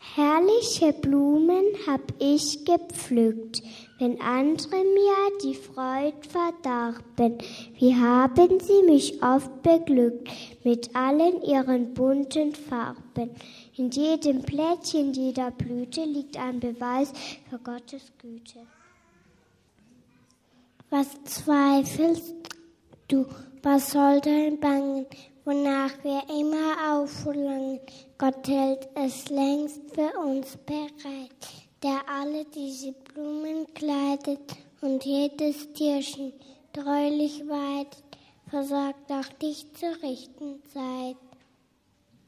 Herrliche Blumen hab ich gepflückt, wenn andere mir die Freud verdarben. Wie haben sie mich oft beglückt mit allen ihren bunten Farben. In jedem Blättchen, jeder Blüte liegt ein Beweis für Gottes Güte. Was zweifelst du, was soll dein Bangen, wonach wir immer aufverlangen? Gott hält es längst für uns bereit, der alle diese Blumen kleidet und jedes Tierchen treulich weidet, versorgt auch dich zur rechten Zeit.